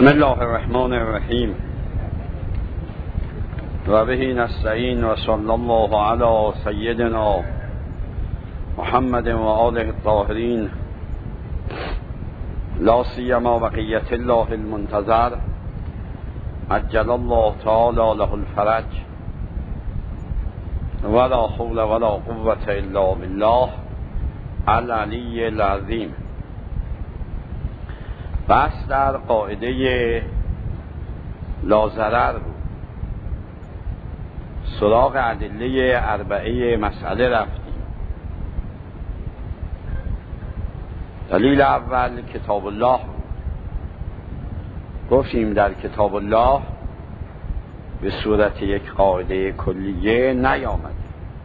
بسم الله الرحمن الرحیم و به نستعین و صلی الله علی سیدنا محمد و آله الطاهرین لا سیما بقیت الله المنتظر عجل الله تعالی له الفرج ولا حول ولا قوة الا بالله العلی العظیم. بس در قاعده لاضرر بود. سراغ ادله اربعه مسئله رفتیم. دلیل اول کتاب الله بود. گفتیم در کتاب الله به صورت یک قاعده کلیه نیامد،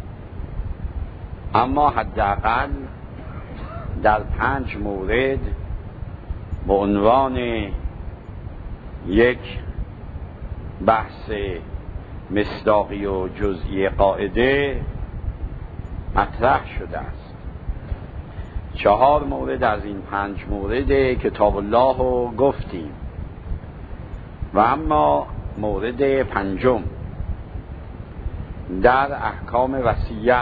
اما حداقل در 5 مورد به عنوان یک بحث مصداقی و جزئی قاعده مطرح شده است. 4 مورد از این 5 مورد کتاب الله رو گفتیم و اما مورد 5 در احکام وصیت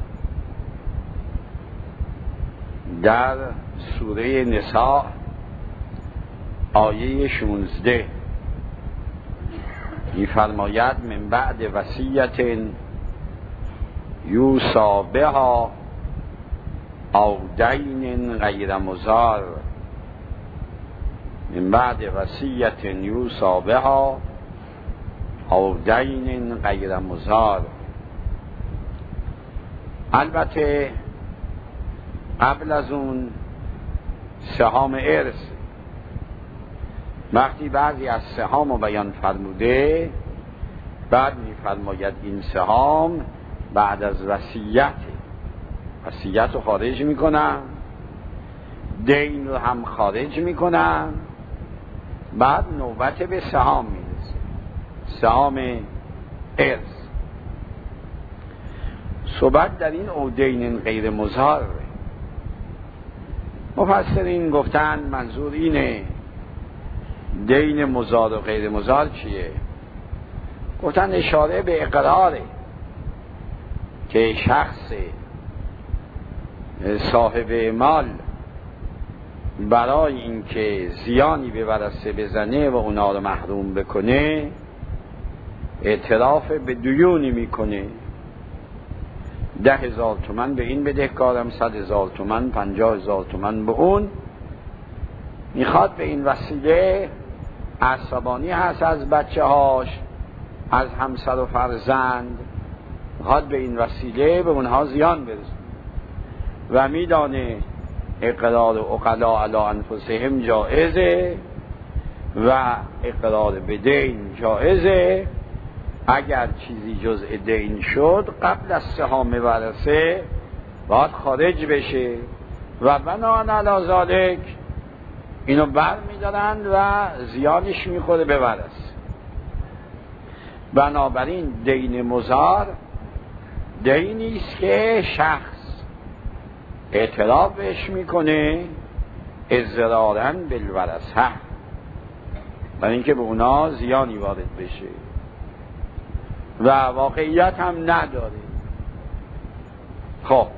در سوره نساء آیه 16 می‌فرماید من بعد وصیت یوصی بها او دین غیر مضار. من بعد وصیت یوصی بها او دین غیر مضار. البته قبل از اون سهام ارث، وقتی بعضی از سهام رو بیان فرموده بعد می‌فرماید این سهام بعد از وصیت رو خارج میکنن، دین رو هم خارج میکنن، بعد نوبت به سهام میرسه، سهام ارث. صحبت در این او دین غیر مضار. مفسرین گفتن منظور اینه دین مضار و غیر مضار چیه؟ گفتن اشاره به اقراره که شخص صاحب مال برای اینکه زیانی به ورثه بزنه و اونا رو محروم بکنه اعتراف به دیونی میکنه. 10,000 تومان به این بدهکارم، 100,000 تومان، 50,000 تومان به اون. میخواد به این وسیله عصبانی هست از بچه هاش، از همسر و فرزند، میخواد به این وسیله به اونها زیان برسونه و میدانه اقرار عقلا علی انفسهم جائزه و اقرار به دین جائزه. اگر چیزی جزء دین شد قبل از سهام ورثه باید خارج بشه و بناء علی ذالک اینو بر میدارند و زیانش میخوره به ورثه. بنابراین دین مضار دینی است که شخص اعتراف بهش میکنه اضرارا بالورثه، برای اینکه به اونا زیانی وارد بشه و واقعیت هم نداره. خب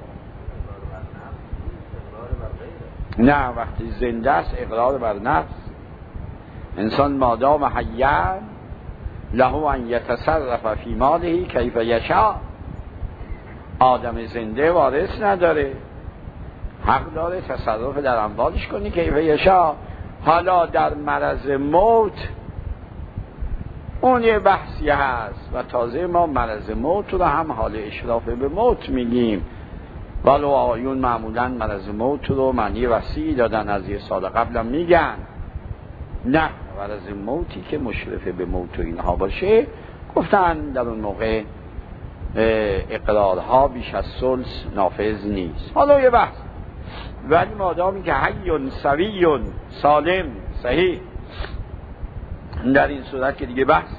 نه، وقتی زنده است اقرار بر نفس. انسان مادام حیاً له ان یتصرف فی ماله کیف یشاء. آدم زنده وارث نداره، حق داره تصرف در اموالش کنی کیف یشاء. حالا در مرض موت اون یه بحثی هست و تازه ما مرض موت رو هم حال اشراف به موت میگیم، ولی آیون معمولا مرض موت رو معنی وسیعی دادن، از یه سال قبلم میگن نه مرض موتی که مشرف به موت و اینها باشه گفتن در اون موقع اقرارها بیش از ثلث نافذ نیست. حالا یه بحث، ولی مادامی که حی سوی سالم صحیح در این صورت که دیگه بحث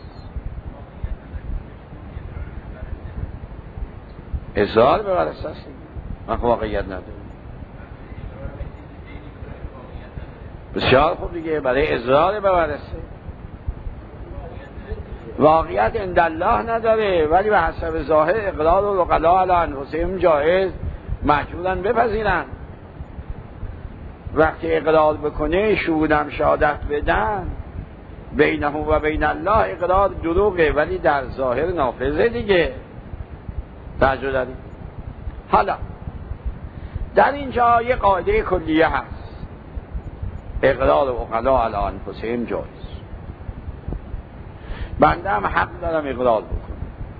اظهار به ورثه است، واقعیت نداره. بسیار خوب دیگه، برای اضرار به ورثه. واقعیت عند الله نداره، ولی به حسب ظاهر اقرار العقلاء علی انفسهم جایز، مجبورن بپذیرن. وقتی اقرار بکنه شهودم شهادت بدن بینه و بین الله، اقرار دروغه ولی در ظاهر نافذه دیگه. توجه دارید؟ حالا در اینجا یه قاعده کلیه هست، اقرار العقلاء علی انفسهم جایز. بنده هم حق دارم اقرار بکنم،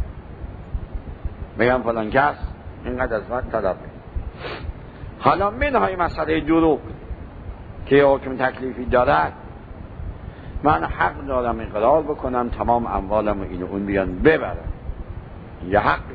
بگم فلان کس اینقدر از من طلب. حالا منهای مسئله دروغ که حکم تکلیفی دارد، من حق دارم اقرار بکنم تمام اموالم و این و اون بیان ببرم. یه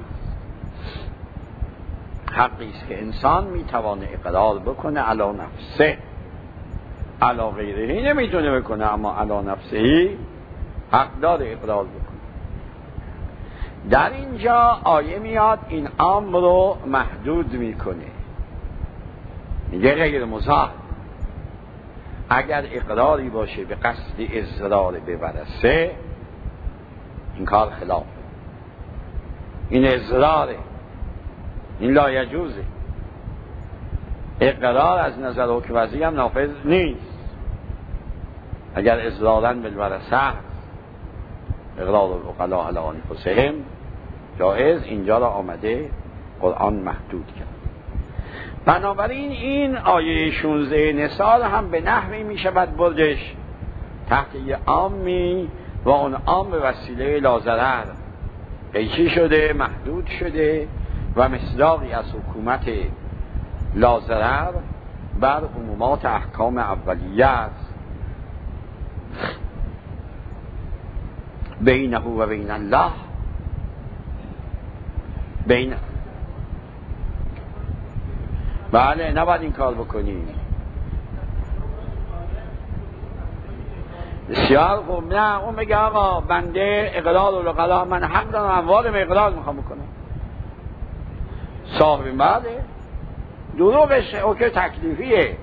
حقی است که انسان میتوانه اقرار بکنه علی نفسه، علی غیرهی نمیتونه بکنه، اما علی نفسه حق داره اقرار بکنه. در اینجا آیه میاد این امر رو محدود میکنه، میگه غیر مضاف. اگر اقراری باشه به قصد اضرار به ورثه، این کار خلاف، این اضراره، این لا یجوزه. اقرار از نظر حکم وضعی هم نافذ نیست. اگر اضرارا بالورثه اقرار العقلاء علی انفسهم جایز، اینجا را آمده قرآن محدود کرد. بنابراین این آیه 16 نسال هم به نحوی می شود بردش تحت یه عامی و اون عام به وسیله لازرر قیچی شده، محدود شده و مصداقی از حکومت لازرر بر عمومات احکام اولیه است. بینه و بین الله، بله نباید این کار بکنیم. بسیار خوب. نه اون بگه آقا بنده اقرار العقلاء، من حق دارم اموالم اقرار میخوام بکنم، صاحب بله دروغش اوکی تکلیفیه.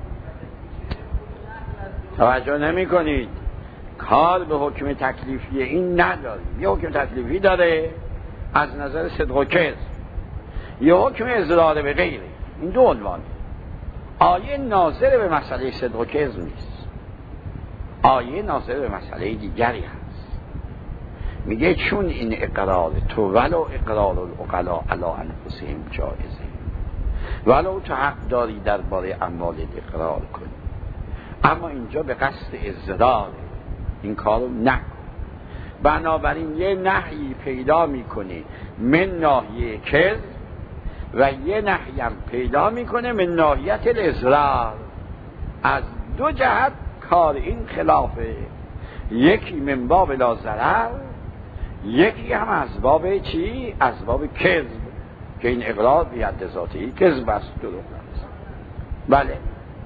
توجه نمی کنید، کار به حکم تکلیفیه این نداریم. یه حکم تکلیفی داره از نظر صدق و کذب، یه حکم اضرار به غیره. این دو عنوان. آیه ناظر به مسئله صدق و کذب نیست، آیه ناظر به مسئله دیگری هست. میگه چون این اقرار تو ولو اقرار العقلاء علی انفسهم جایزه، ولو تو حق داری درباره اموال اقرار کنی، اما اینجا به قصد اضرار این کارو نکن. بنابراین یه نهی پیدا میکنه من ناحیه کذب و یه نهی هم پیدا میکنه من ناحیت الاضرار. از دو جهت کار این خلافه، یکی من باب لا ضرر، یکی هم از باب چی؟ از باب کذب، که این اقرار به ید ذاتی کذب است، دروغ است. بله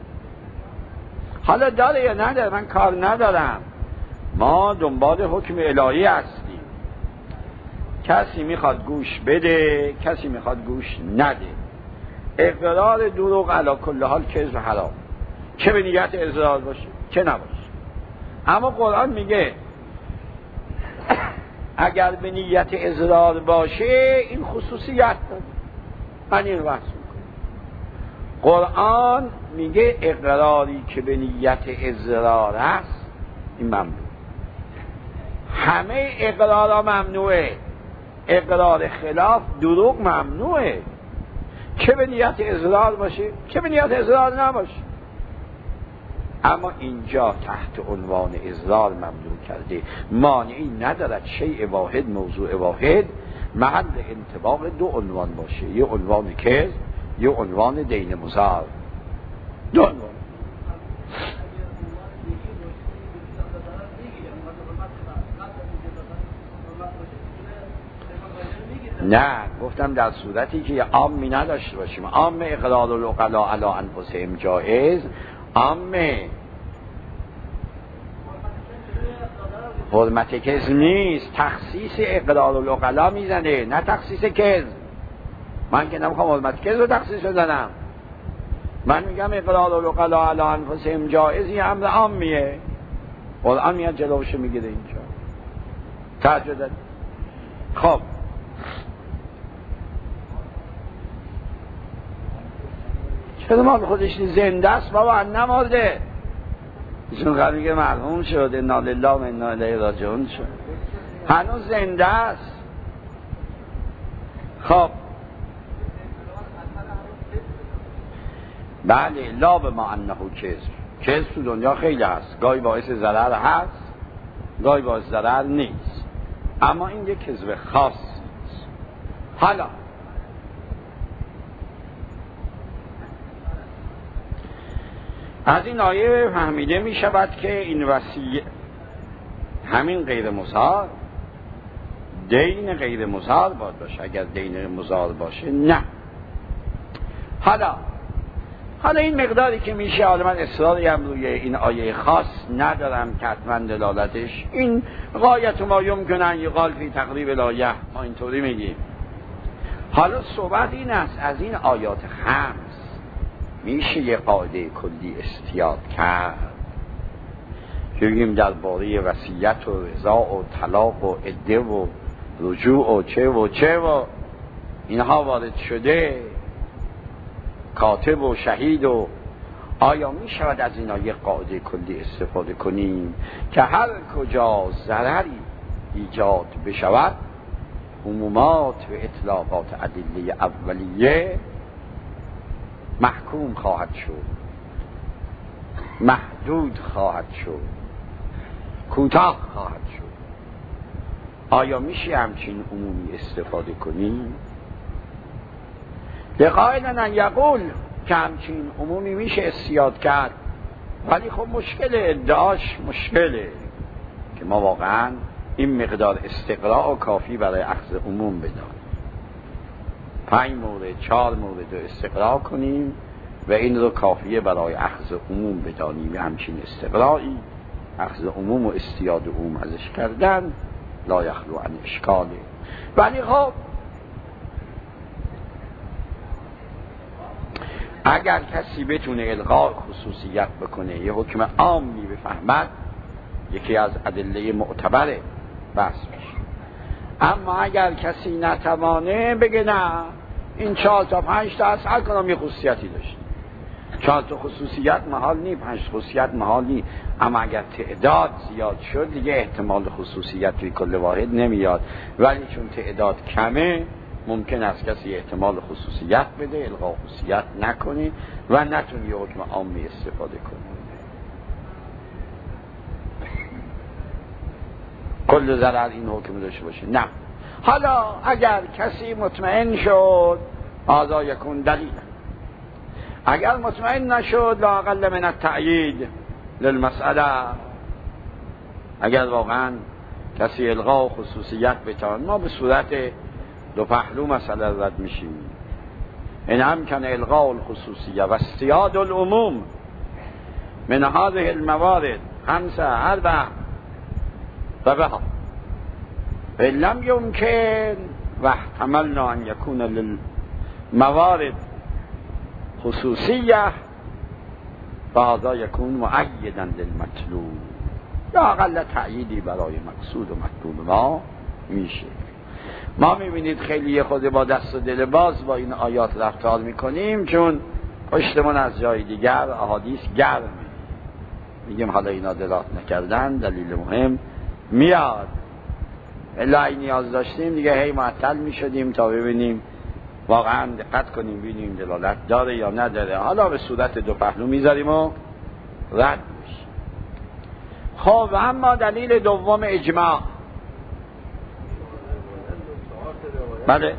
حالا داره یا نداره من کار ندارم، ما دنبال حکم الهی هستیم. کسی میخواد گوش بده، کسی میخواد گوش نده. اقرار دروغ علی کل حال کذب حرام، چه به نیت اضرار باشه چه نباشه. اما قرآن میگه اگر به نیت اضرار باشه این خصوصیت داره. من این بحث میکنم. قرآن میگه اقراری که به نیت اضرار است این ممنوع. همه اقرارا ممنوعه، اقرار خلاف دروغ ممنوعه، چه به نیت اضرار باشه چه به نیت اضرار نباشه. اما اینجا تحت عنوان اضرار ممنوع کرده، مانعی ندارد شیء واحد موضوع واحد محل انطباق دو عنوان باشه، یه عنوان کذب یه عنوان دین مضار، دو عنوان. نه گفتم در صورتی که عامی نداشته باشیم. عام اقرار العقلاء علی انفسهم جایز، عام حرمت کذب نیست، تخصیص اقرار العقلاء میزنه نه تخصیص کذب. من که نمیخوام حرمت کذب رو تخصیص بزنم، من میگم اقرار العقلاء علی انفسهم جایزی امر عامیه، قرآن میاد جلوش میگیره اینجا تعجب. خب چرا ما خودش زنده است بابا نمارده، ایشون قرار میگه مرحوم شد، انا لله و انا الیه راجعون شد، هنوز زنده است. خب بله، لا به ما انه کذب تو دنیا خیلی هست، گاهی باعث ضرر هست گاهی باعث ضرر نیست، اما این یک کذب خاص نیست. حالا از این آیه فهمیده می شود که این وصیت همین غیر مضار دین غیر مضار باید باشه. اگر دین مضار باشه نه. حالا این مقداری که میشه، حالا من اصراری هم روی این آیه خاص ندارم که حتما دلالتش این غایت ما یمکنن یقال فی تقریب الآیه، ما اینطوری میگیم. حالا صحبت این است از این آیات خمس میشه یه قاعده کلی استیاد کرد که بگیم درباره وصیت و رضا و طلاق و عده و رجوع و چه و اینها وارد شده، کاتب و شهید و آیا می شود از اینا یک قاعده کلی استفاده کنیم که هر کجا ضرری ایجاد بشود عمومات و اطلاقات ادله اولیه محکوم خواهد شد، محدود خواهد شد، کوتاه خواهد شد. آیا میشه همچین عمومی استفاده کنیم؟ لقائلنا یقول که همچین عمومی میشه استیاد کرد، ولی خب ادعاش مشکله که ما واقعا این مقدار استقراء و کافی برای اخذ عموم بدانیم. 5 مورد 4 مورد رو استقراء کنیم و این رو کافیه برای اخذ عموم بدانیم. همچین استقرائی اخذ عموم و استیاد عموم ازش کردن لا یخلو عن اشکاله. ولی خب اگر کسی بتونه الغاء خصوصیت بکنه، یه حکم عامی بفهمد، یکی از ادله معتبره بس میشه. اما اگر کسی نتوانه بگه نه این 4 تا 5 تا از هر کنم یه خصوصیتی داشت، 4 تا خصوصیت محال نی، 5 خصوصیت محال نی، اما اگر تعداد زیاد شد دیگه احتمال خصوصیت توی کل واحد نمیاد، ولی چون تعداد کمه ممکن است کسی احتمال خصوصیت بده، الغاء خصوصیت نکنه و نتونی حکم عامی استفاده کنه. کل ضرر این حکم داشته باشه نه. حالا اگر کسی مطمئن شد هذا یکون دلیل، اگر مطمئن نشد لا اقل من التأیید للمسئله، اگر واقعا کسی الغاء خصوصیت بتوان، ما به صورت دو پهلو مسئله رد میشیم. این امکن الغاء الخصوصیه و استیاد العموم من هذه الموارد 5 4 و بها لم يمكن و احتملنا ان يكون للموارد خصوصیه فهذا يكون مؤيدا للمطلوب، یا اقل تأییدی برای مقصود و مطلوب ما میشه. ما میبینید خیلی خود با دست و دل باز با این آیات رفتار میکنیم، چون پشتمون از جای دیگر احادیث گرمه، میگیم حالا اینا دلات نکردن دلیل مهم میاد، الا این نیاز داشتیم دیگه هی معطل میشدیم تا ببینیم واقعا دقت کنیم ببینیم دلالت داره یا نداره. حالا به صورت دو پهلو میذاریم و رد میشه. خب اما دلیل دوم اجماع. بله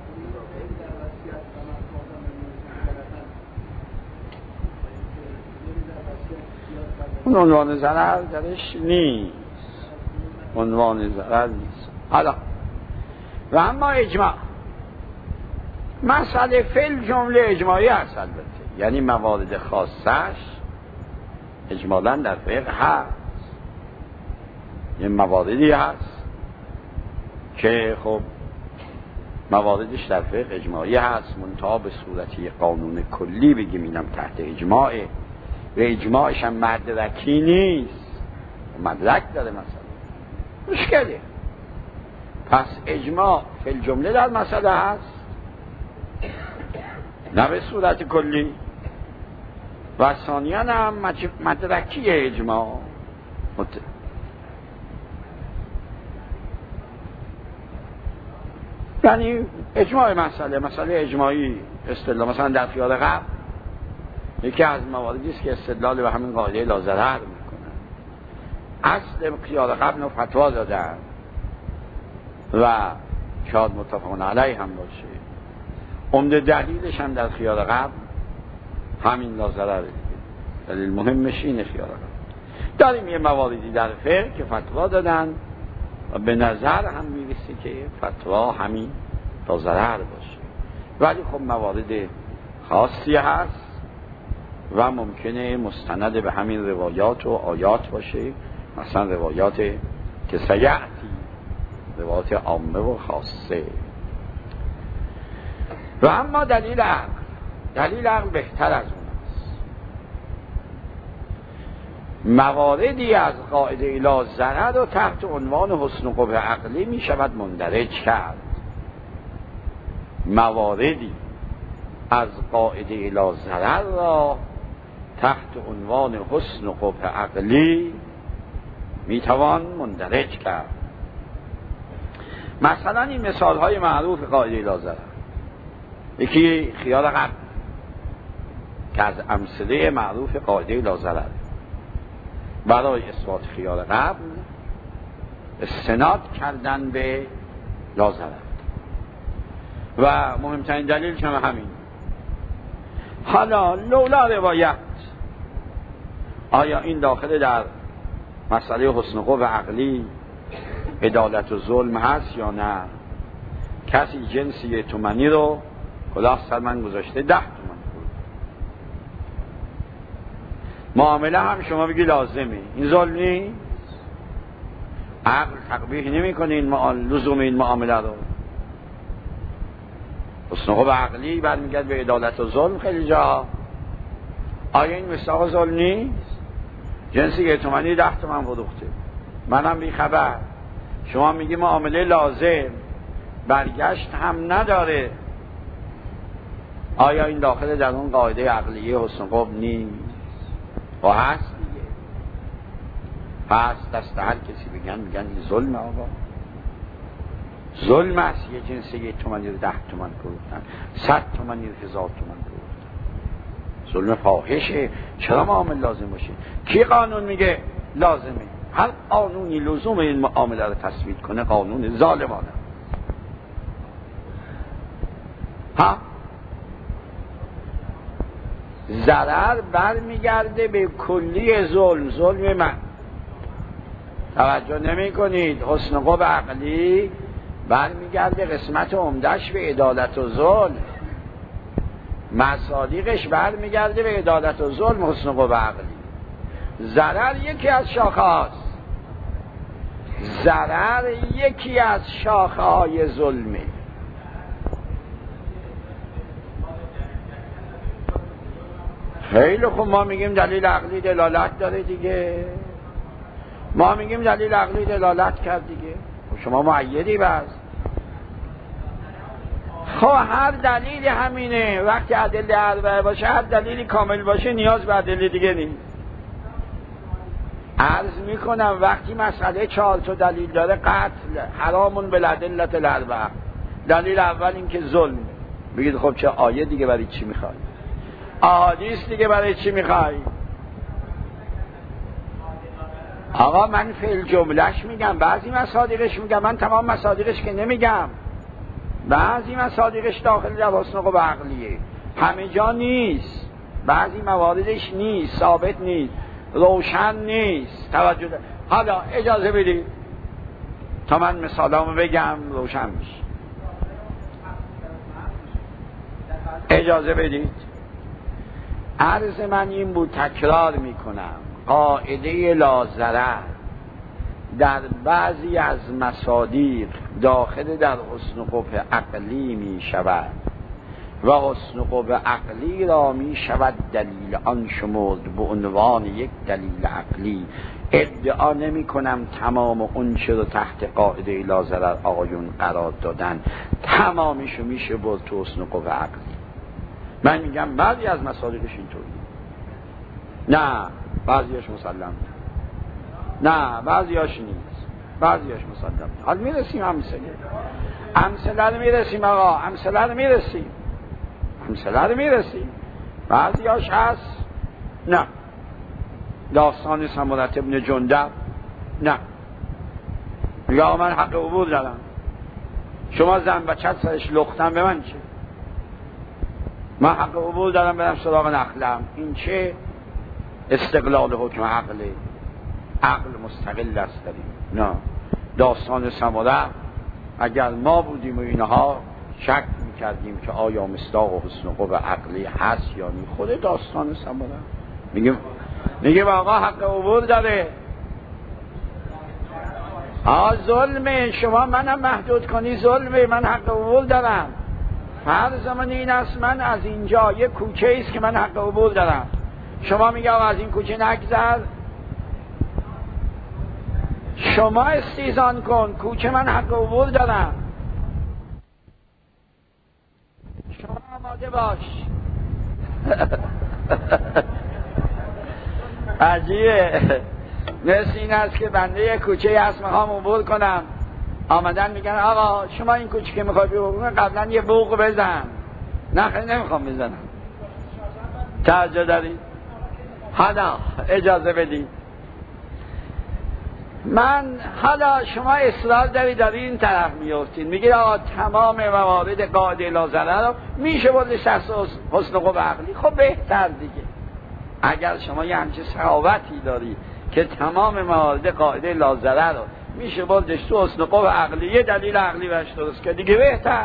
اون عنوان ضرر درش نیست، عنوان ضرر نیست. حالا و اما اجماع مسئله فل جمله اجماعی هست البته، یعنی موارد خاصش اجمالا در فقه هست. یه مواردی هست که خب مواردش در فقه اجماعی هست، منتها به صورتی قانون کلی بگیم اینم تحت اجماعه و اجماعش هم مدرکی نیست، مدرک داره مثلا مشکله. پس اجماع فی الجمله در مسئله هست، نه به صورت کلی، و ثانیاً هم مدرکی اجماع. یعنی اجماع مسئله اجماعی اصطلاح مثلا در خیال قبل یکی از مواردی است که استدلال به همین قاعده لا ضرر میکنه. اصل خیال قبل رو فتوا دادن و شاید متفقون علیه هم باشه، عمده دلیلش هم در خیال قبل همین لا ضرر دیگه، دلیل مهمش اینه. خیال قبل داریم یه مواردی در فقه که فتوا دادن و به نظر هم میرسه که فتوا همین لا ضرر باشه، ولی خب موارد خاصی هست و ممکنه مستند به همین روایات و آیات باشه، مثلا روایات که سیعتی، روایات عامه و خاصه. و اما دلیل عقل بهتر از اون است. مواردی از قاعده لا ضرر رو تحت عنوان حسن و قبح عقلی می شود مندرج کرد. مواردی از قاعده لا ضرر را تحت عنوان حسن و قبح عقلی می توان مندرج کرد. مثلا این مثال های معروف قاعده لا ضرر، یکی خیال قبل که از امثله معروف قاعده لا ضرر، برای اثبات خیال قبل استناد کردن به لا ضرر و مهمترین دلیلش هم همین. حالا لولا روایت، آیا این داخل در مسئله حسن و قبح عقلی عدالت و ظلم هست یا نه؟ کسی جنسی تومانی رو کلاه سر من گذاشته 10 تومن، معامله هم شما بگی لازمه، این ظلم نیست؟ عقل تقبیح نمی کنه این لزوم این معامله رو. حسن و قبح عقلی برمیگرد به عدالت و ظلم خیلی جا. آیا این مصداق ظلم نیست؟ جنسی تومانی 10 تومن فروخته، منم بی خبر، شما میگی معامله لازم، برگشت هم نداره، آیا این داخل در اون قاعده عقلیه حسن و قبح نیست؟ و هست دیگه، هست. دست هر کسی میگن این ظلم. آقا ظلم است یه جنسی 1 تومانی رو 10 تومن فروختن، 100 تومانی رو 1000 تومن فروختن، ظلم فاحشه. چرا معامله لازم باشه؟ کی قانون میگه لازمه؟ هر قانونی لزوم این معامله رو تثبیت کنه قانون ظالمانه. ها، ضرر برمیگرده به کلی ظلم من. توجه نمی کنید؟ حسن و قبح عقلی برمیگرده قسمت عمده‌اش به عدالت و ظلم، مصادیقش برمیگرده به عدالت و ظلم. حسن و قبح عقلی، ضرر یکی از شاخه هاست، ضرر یکی از شاخه های ظلمه. خیلی خوب، ما میگیم دلیل عقلی دلالت داره دیگه، ما میگیم دلیل عقلی دلالت کرد دیگه، شما مؤیدی بس. خب هر دلیلی همینه، وقتی ادله اربعه باشه، هر دلیلی کامل باشه، نیاز به ادله دیگه نیست. عرض میکنم وقتی مسئله 4 تا دلیل داره، قتل حرامون بالادله الاربعه، دلیل اول این که ظلم، بگید خب چه آیه دیگه برای چی میخوای؟ احادیث دیگه برای چی میخوای؟ آقا من فعل جملهش میگم، بعضی مصادیقش میگم، من تمام مصادیقش که نمیگم، بعضی مصادیقش داخل در حسن و قبح عقلیه، همه جا نیست، بعضی مواردش نیست، ثابت نیست، روشن نیست. توجه ده. حالا اجازه بدید تا من مثالامو بگم روشن میشه. اجازه بدید. عرض من این بود، تکرار میکنم، قاعده لا ضرر در بعضی از مصادیق داخل در حسن قبح عقلی می شود و حسن قبح عقلی را می شود دلیل آن شمرد به عنوان یک دلیل عقلی. ادعا نمی کنم تمام اون چه رو تحت قاعده لا ضرر آقایون قرار دادن تمامیشو میشه برد تو حسن قبح عقلی. من میگم بعضی از مصادیقش اینطوری، نه بعضیاش مسلم، نه بعضیاش نیست، بعضیاش مسلم. حال میرسیم امثله رو میرسیم آقا، امثله رو میرسیم. بعضیاش هست نه. داستان سمرة ابن جندب نه، یا من حق عبور دارم، شما زن بچت سرش لختم به من چه؟ من حق عبور دارم برم سراغ نخلم. این چه استقلال حکم عقله؟ عقل مستقل است داریم. نه، داستان سمرة اگر ما بودیم و اینها شک میکردیم که آیا مصداق و حسن قبح عقلی هست یا نی. خود داستان سمرة میگه آقا حق عبور داره. ظلمه، شما منم محدود کنی ظلمه، من حق عبور دارم. فرض من این است من از اینجا یک کوچه است که من حق عبور دارم، شما میگه آقا از این کوچه نگذر، شما استیزان کن، کوچه من حق عبور دارم، شما آماده باش. عجیبه. مثل این است که بنده یک کوچه هست میخوام عبور کنم، آمدن میگن آقا شما این کوچه که میخوای عبور کنی قبلا یه بوق بزن. نه خیلی نمیخوام بزنم. توجه دارید؟ حالا اجازه بدید من، حالا شما اصرار دارید این طرف میافتید میگید آقا تمام موارد قاعده لا ضرر رو میشه بردش دست حسن قبح عقلی. خب بهتر دیگه، اگر شما یه همچه صحابتی دارید که تمام موارد قاعده لا ضرر رو میشه بردش تو حسن قبح عقلی، یه دلیل عقلی برش درست که دیگه بهتر.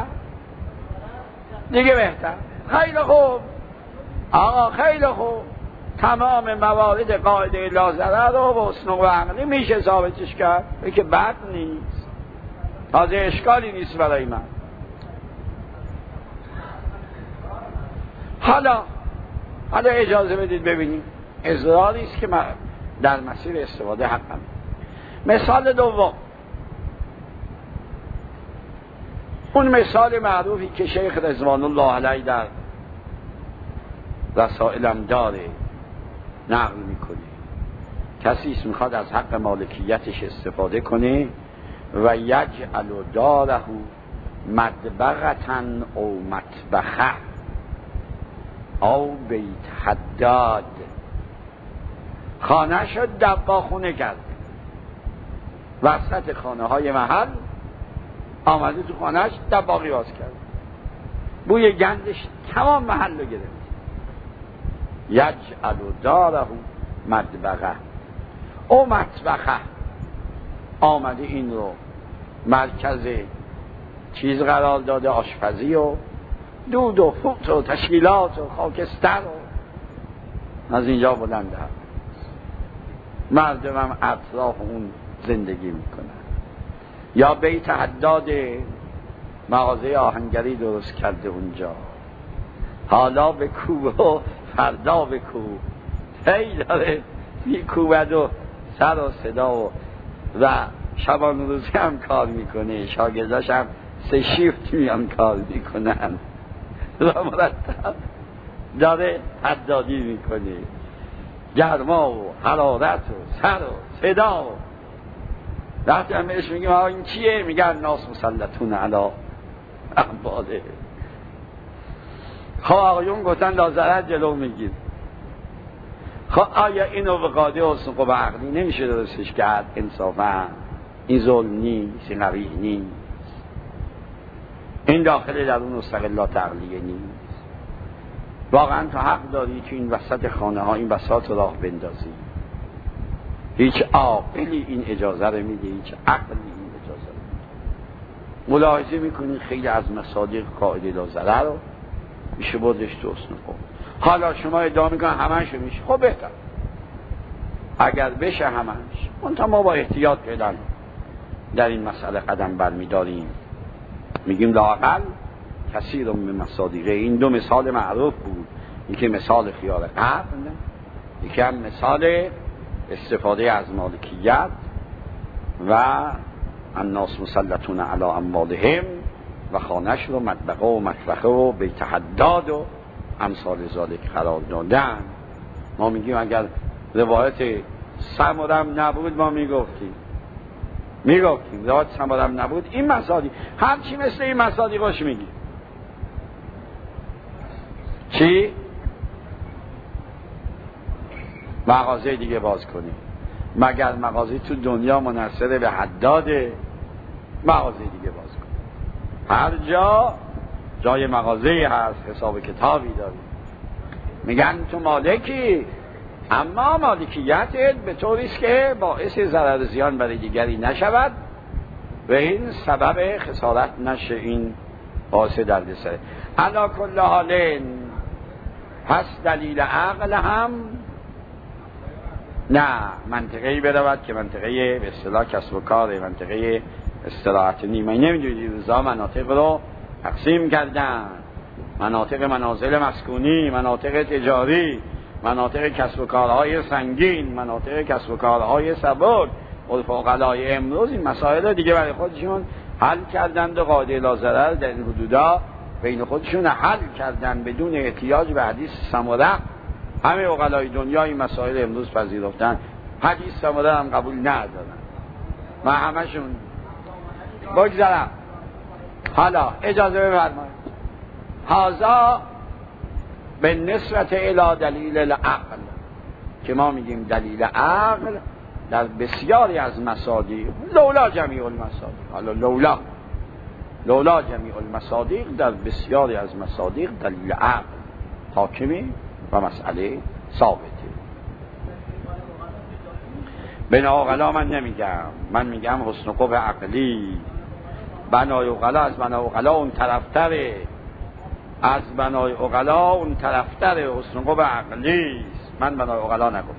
خیلی خوب آقا، خیلی خوب، تمام موارد قاعده لا ضرر رو با حسن قبح عقلی میشه ثابتش کرد، که بد نیست، تازه اشکالی نیست برای من. حالا اجازه بدید ببینیم اضراری است که من در مسیر استفاده حقم. مثال دوم، اون مثال معروفی که شیخ رضوان الله علیه در رسائلم داره نقل میکنه. کسی است میخواد از حق مالکیتش استفاده کنه و یجعل داره مدبغتن او مطبخه او بیت حداد. خانه شد دباخونه کرد، وسط خانه های محل آمده تو خانهش دباغی باز کرد، بوی گندش تمام محل رو گرفت. یجعل داره مدبغه او مطبخه، آمده این رو مرکز چیز قرار داده، آشپزی و دود و فوت و تشکیلات و خاکستر و از اینجا بلنده هم مردم هم اطراف اون زندگی میکنن. یا بیت حداد، مغازه آهنگری درست کرده اونجا، حالا به کوب و فردا به کوب، هی داره میکوبد و سر و صدا و شبان روزی هم کار میکنه، شاگرداش هم 3 شیفت میان کار میکنن و مرتب داره حدادی میکنه، گرما و حرارت و سر و صدا. وقتی هم بهش میگیم این چیه؟ میگن ناس مسلطون علی احباده. خب آقایون گفتن لا ضرر جلو میگیر. خب آیا اینو به قاعده حسن قبح عقلی نمیشه درستش کرد؟ انصافا این ظلم نیست، این قبیح نیست، این داخل در اون مستقلات عقلیه نیست. واقعا تو حق داری که این وسط خانه ها این بساط راه بندازی، هیچ عاقلی این اجازه رو میده، هیچ عقلی این اجازه رو میده. ملاحظه میکنین خیلی از مصادیق قاعده لا ضرر رو میشه بردش تو حسن قبح. حالا شما ادعا میکنن همه‌شو میشه، خب بهتر، اگر بشه همش. منتها ما با احتیاط فعلا در این مسئله قدم برمیداریم، میگیم لااقل کثیر من مصادیقه. این دو مثال معروف بود، یکی مثال خیار قرن، یکی هم مثال استفاده از مالکیت و الناس مسلطون علی اموالهم و خانش رو مطبخه و مطبخه و بیت حداد و امثال ذالک قرار دادن. ما میگیم اگر روایت سمرم نبود ما میگفتیم روایت سمرم نبود این مصادیق، هرچی مثل این مصادیقش میگیم. چی؟ مغازه دیگه باز کنیم، مگر مغازه تو دنیا منحصر به حداد؟ مغازه دیگه باز کنیم، هر جا جای مغازه هست، حساب کتابی داریم، میگن تو مالکی، اما مالکیتت به طوریست که باعث ضرر زیان برای دیگری نشود و این سبب خسارت نشه، این باعث دردسره. علی کل حال پس دلیل عقل هم نه منطقه‌ای برود که منطقه به اصطلاح کسب و کار، منطقه استراحت نیمه. نمیدونید روزا مناطق رو تقسیم کردن، مناطق منازل مسکونی، مناطق تجاری، مناطق کسب و کارهای سنگین، مناطق کسب و کارهای سبک. الفقلای امروز این مسائل دیگه برای خودشون حل کردند و قاعده لا ضرر در این حدودا بین خودشون حل کردن بدون احتیاج به حدیث سمره. همه عقلای دنیا این مسائل امروز پذیرفتن، حدیث سمره هم قبول ندارن و همشون بگذارم. حالا اجازه بفرمایید، هذا به نسبت الی دلیل العقل، که ما میگیم دلیل عقل در بسیاری از مصادیق، لولا جمیع المصادیق، حالا لولا جمیع المصادیق، در بسیاری از مصادیق دلیل عقل حاکمی و مسئله ثابته. بنا عقلا من نمیگم، من میگم حسن قبح عقلی. بنای عقلا از بنای عقلا اون طرفتره، از بنای عقلا اون طرفتره، حسن قبح عقلی است. من بنای عقلا نگفتم.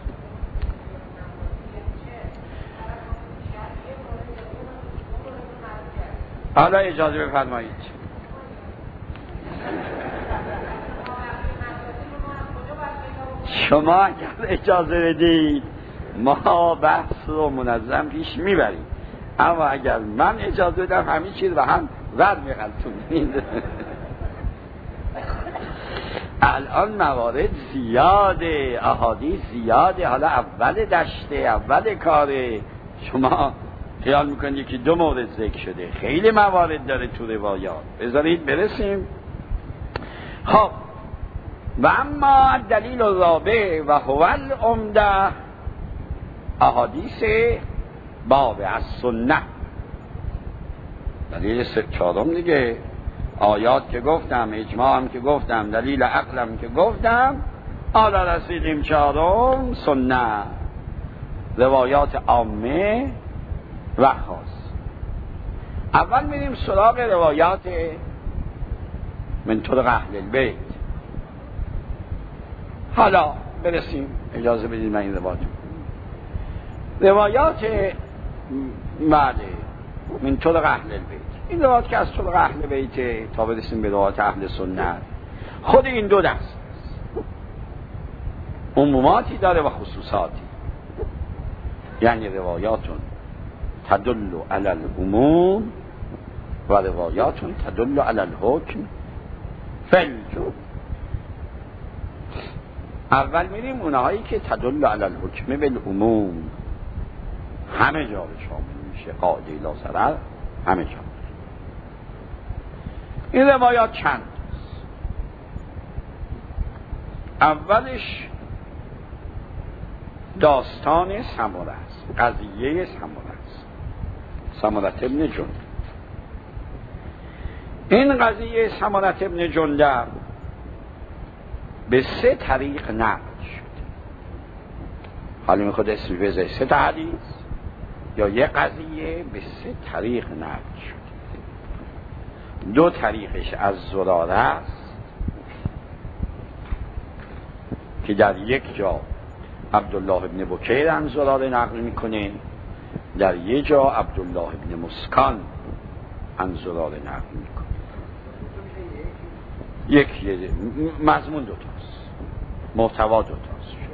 حالا اجازه بفرمایید، شما اگر اجازه بدید ما بحث رو منظم پیش میبریم، اما اگر من اجازه بدم همین چیز و هم ور میغلطونید. الان موارد زیاده، احادیث زیاده، حالا اول دشته، اول کاره. شما خیال میکنید یکی دو مورد ذکر شده، خیلی موارد داره تو روایات. بذارید برسیم. خب و اما دلیل الرابع و هو العمده، احادیث باب از سنت. دلیل چهارم دیگه، آیات که گفتم، اجماع هم که گفتم، دلیل عقلم که گفتم، حالا رسیدیم چهارم، سنت، روایات عامه و خاص. اول میریم سراغ روایات من طرق اهل البیت. حالا برسیم، اجازه بدید من این روایات بعد من طرق اهل البیت، این روایات که از طرق اهل بیت تا برسیم به روایات اهل سنت. خود این دو دست عموماتی داره و خصوصاتی، یعنی روایاتون تدل علی العموم و روایاتون تدل علی الحکم فالجمله. اول میریم اونهایی که تدل علی الحکم بالعموم، همه جا به شامل میشه، قاعده لا ضرر همه جا. این روایات چند است. اولش داستان سمره است، قضیه سمره است، سمره ابن جندب. این قضیه سمره ابن جندب به 3 طریق نقل شد. حالا میخواد اسمی بذاره 3 تا حدیث یا یه قضیه به 3 طریق نقل شد. 2 طریقش از زراره است که در یک جا عبدالله ابن بکیر عن زراره نقل میکنه، در یه جا عبدالله ابن مسکان عن زراره نقل میکنه. یکی مضمون دوتاست، محتوا دوتاست،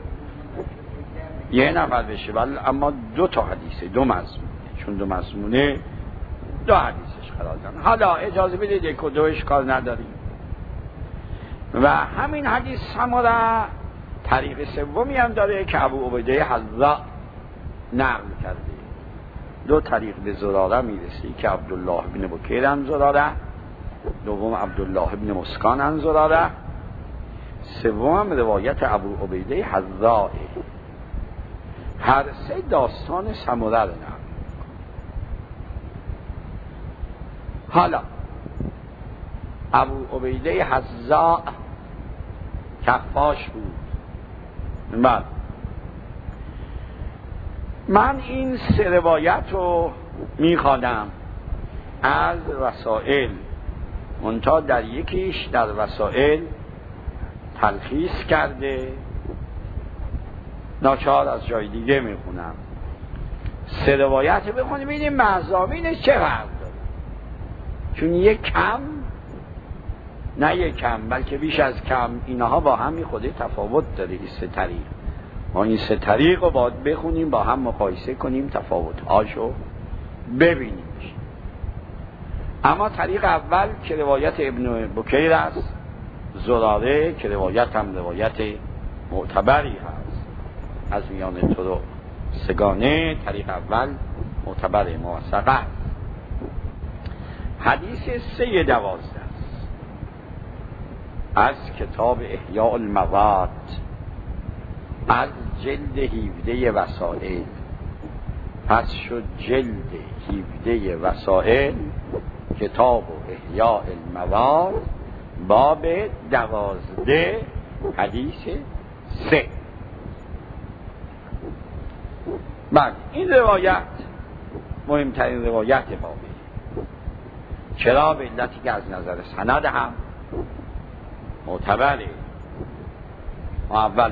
یه نفر بشه ولی اما دو تا حدیثه، دو مضمونه، چون دو مضمونه دو حدیثش قرار دادن. حالا اجازه بدید یک و دو اشکال نداریم. و همین حدیث سمره طریق سومی هم داره که ابو عبیده حذاء نقل کرده. دو طریق به زراره میرسه که عبدالله بن بکیر عن زراره، دوم عبدالله بن مسکان عن زراره، سوم روایت ابو عبیده حذاء. هر سه داستان سمره رو نقل. حالا ابو عبیده حذاء کفاش بود. من این سه روایت رو میخوانم از وسائل، منتها در یکیش در وسائل تلخیص کرده، ناچار از جای دیگه میخونم. سه روایت بخونیم ببینیم مضامینش چه فرق داره، چون یک کم، نه یک کم بلکه بیش از کم، اینها با هم خود تفاوت داره. این سه طریق، ما این سه طریق رو باید بخونیم، با هم مقایسه کنیم، تفاوت‌هاشو ببینیم. اما طریق اول که روایت ابن بکیر است زراره، که روایت هم روایت معتبری هست از میان طرق سگانه، طریق اول معتبر موثق است. حدیث 312 است از کتاب احیاء المواد، از جلد 17 وسائل. پس شد جلد 17 وسائل کتاب احیاء المواد، باب 12 حدیث 3. بله، این روایت مهمترین روایت بابه. چرا؟ به علتی که از نظر سند هم معتبره. اول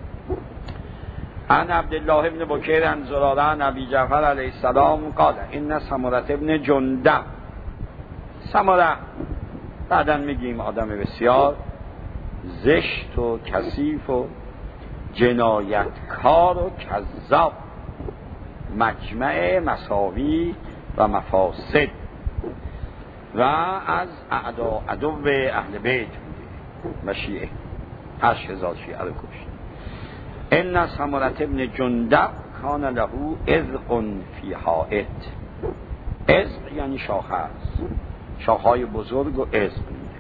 عن عبدالله ابن بکیر عن زراره عن ابی جعفر علیه السلام قال ان سمره ابن جندب. سمره بعداً میگیم آدم بسیار زشت و کثیف و جنایتکار و کذاب، مجمع مساوی و مفاسد، و از عدو اهل بیت و شیعه، 8000 شیعه رو کشت. ان سمره ابن جندب کان له عذق فی حائط. عذق یعنی شاخه است، شاخهای بزرگ و عذق میگه.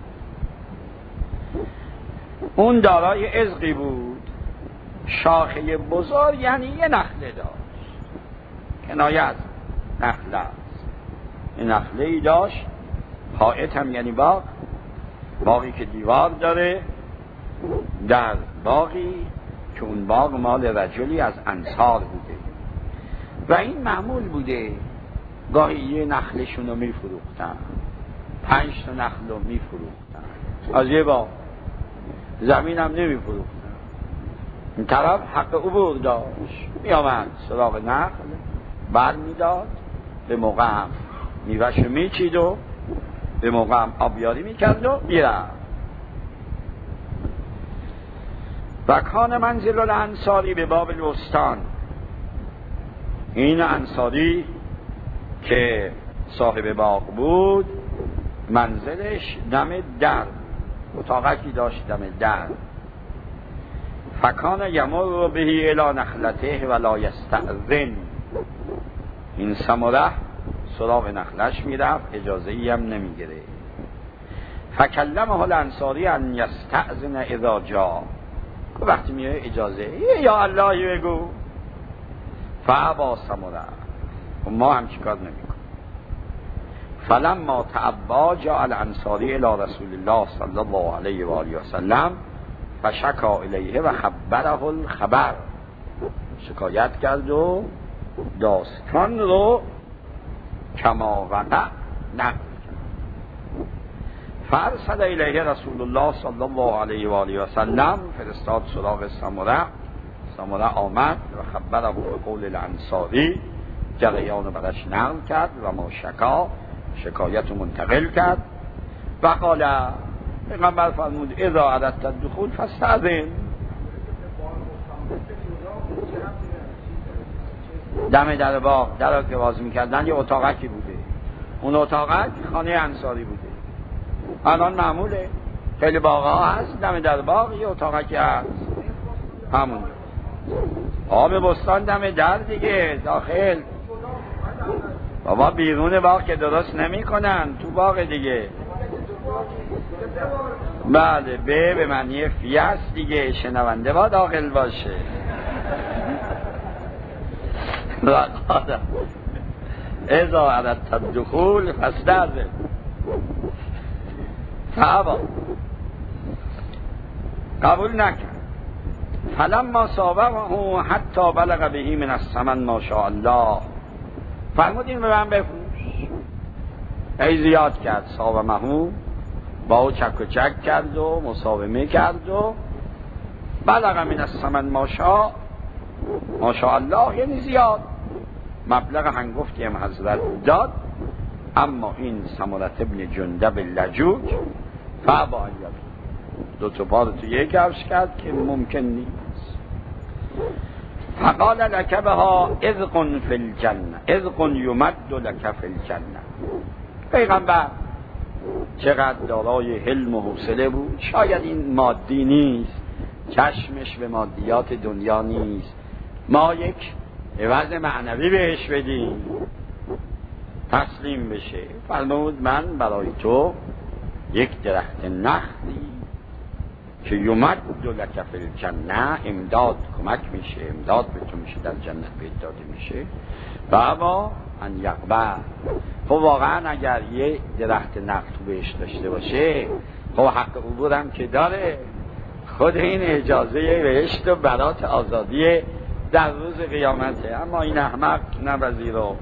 اون دارای عذقی بود. شاخه بزرگ یعنی یه نخله داشت، کنایه از نخله است. یه نخله ای داشت. حائط هم یعنی باغ، باغی که دیوار داره، در باغی که اون باغ مال رجلی از انصار بوده و این معمول بوده گاهی یه نخلشون رو میفروختن، 5 تا نخل رو میفروختن از یه باغ، زمین هم نمیفروختن. این طرف حق عبور داشت، میامد سراغ نخل بر میداد، به موقع هم میوهش میچید و به موقع هم آبیاری میکرد و میرفت. و کان منزل الانصاری به باب الوستان. این انصاری که صاحب باغ بود منزلش دم در، اتاقکی داشت دم در. فکان یمر بهی الی نخلته ولا یستأذن. این سمره سراغ نخلش میرفت، اجازه ای هم نمیگیره. فکلمه الانصاری ان یستأذن اذا جاء. وقتی میگه اجازه یا الله بگو، فابا سمره، ما هم چیکار نمیکنیم. فلما تعبا جاء الانصاری الى رسول الله صلی الله علیه و آله و سلم فشکا الیه و خبره الخبر. شکایت کرد و داستان رو کما وقع نقل کرد. فارسل الیه رسول الله صلی الله علیه و آله و سلم، فرستاد سراغ سمره سامره آمد و خبره به قول الانصاری، جریان برش نقل کرد و ما شکایت منتقل کرد و قال پیغمبر فرمود اذا اردت الدخول فاستأذن. دم در باغ در که باز میکردن یه اتاقکی بوده، اون اتاقک خانه انصاری بوده. الان معموله خیلی باغ‌ها هست دم در باغ یه اتاقکی هست، همون آب بستان دم در دیگه داخل. بابا بیرون باغ که درست نمی کنن، تو باغ دیگه. بله به معنی فی است دیگه، شنونده با داخل باشه. اذا اردت الدخول فاستأذن فابا، قبول نکرد. فلما صابه حتی بلغ به من الثمن ما شاء الله، فرمودین به من بفروش. ای زیاد کرد صابمه، با او چک و چک کرد و مساومه کرد و بلغ من الثمن ما شاء الله، یعنی زیاد مبلغ هنگفتی هم حضرت داد. اما این سمرة ابن جندب لجوج فابا دو تا پا رو تو یک کفش کرد که ممکن نیست. فقال لک بها عذق فی الجنه، عذق یمد لک فی الجنه. پیغمبر چقدر دارای حلم و حوصله بود. شاید این مادی نیست، چشمش به مادیات دنیا نیست، ما یک عوض معنوی بهش بدیم تسلیم بشه. فرمود من برای تو یک درخت نخلی که یمد لک فی الجنه، امداد کمک میشه، امداد به تو میشه در جنت بهت داده میشه. و اما ان یقبل، خب واقعا اگر یه درخت نخل تو بهش داشته باشه خب حق عبور هم که داره، خود این اجازه بهشت و برات آزادی در روز قیامته. اما این احمق نپذیره.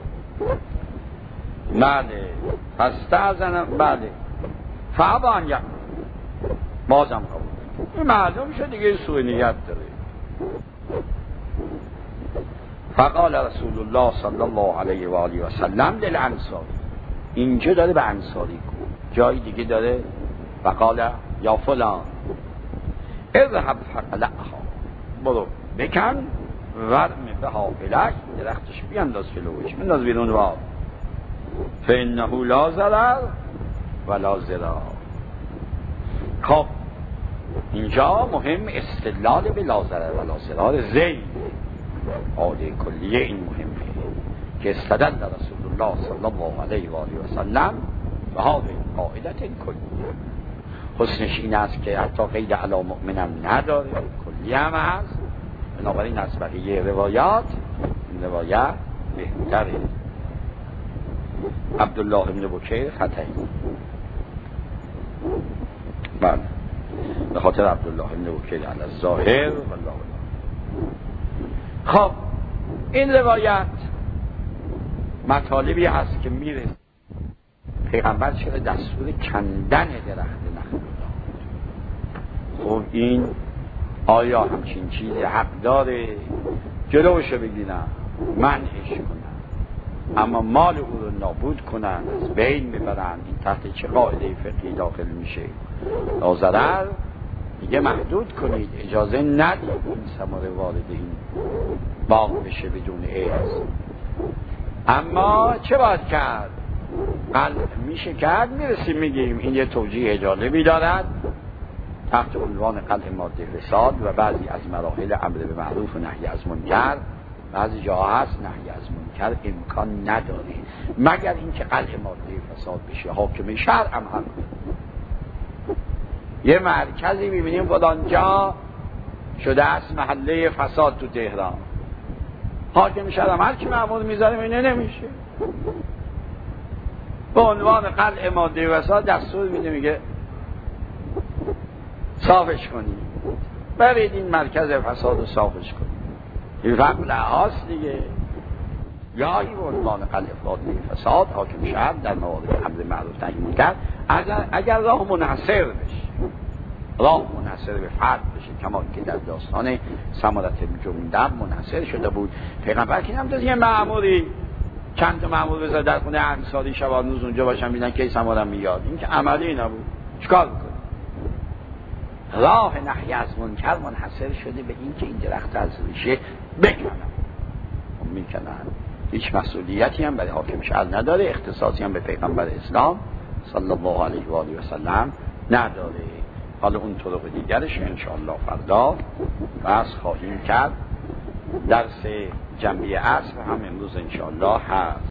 بله فاستأذن، بله فابا ان یقبل، بازم قبول. این معلوم شد دیگه سوء نیت داره. فقال رسول الله صلی الله علیه و آله و سلم للانصاری، اینجا داره به انصاری کن، جای دیگه داره فقال یا فلان اذهب فقلعها، برو بکن ورم بها فلک، درختش بیانداز فلوش، بنداز بیرون باب، فانه لا ضرر ولا ضرار. خب اینجا مهم استدلال به لا ضرر ولا ضرار زید عاده کلیه. این مهمه که استدل رسول الله صلی الله علیه و آله و سلم به هذه قاعده کلیه. حسنش این است که حتی قید علی مؤمنم نداره، کلیه هم هست. بنابراین از بقیه روایات این روایت بهتره. عبدالله بن بکیر خطایی، بله به خاطر عبدالله بن بکیر علی الظاهر والله. خب این روایت مطالبی هست که میره پیغمبر چرا دستور کندن درخت نخل داد. خب این آیا همچین چیزی حق داره جلوشو بگیرن منعش کنن، اما مال او رو نابود کنن، از بین ببرن؟ این تحت چه قاعده فقهی داخل میشه؟ لا ضرر دیگه محدود کنید، اجازه ندید این ثمره وارد این باغ بشه بدون اذن. اما چه باید کرد؟ قلع میشه کرد. میرسیم میگیم این یه توجیه جالبی دارد تحت عنوان قلع ماده فساد و بعضی از مراحل امر به معروف و نهی از منکر. بعضی جاها هست نهی از منکر امکان نداره مگر اینکه قلع ماده فساد بشه. حاکم شرع هم هست. یه مرکزی میبینیم فلان جا شده است محله فساد تو تهران، حاکم شرع هم هر کی مأمور میذاره اینه نمیشه. به عنوان قلع ماده فساد دستور میده، میگه صافش کنید، برید این مرکز فساد رو صافش کنید. این فقل هاست دیگه. یا این عنوان قلع ماده فساد حاکم شرع در موارد امر معروف نهی منکر اگر راه منحصر بشه، راه منحصر به فرد بشه، کما که در داستان سمرة جندب منحصر شده بود. پیغمبر که نمی‌داد یه مأموری چند تا مأمور بذاره در خونه انصاری شبان روز اونجا باشن ببینن کی سمرة میاد، این که عملی نبود. چیکار می‌کنه؟ راه نهی از منکر منحصر شده به این که این درخت از ریشه بکنن. میکنن. هیچ مسئولیتی هم برای حاکم شهر نداره، اختصاصی هم به پیغمبر اسلام صلی الله علیه و آله و سلم نداره. حالا اون طرق دیگرش انشاءالله فردا بحث خواهیم کرد. درس جنبه عصر هم امروز انشاءالله هست.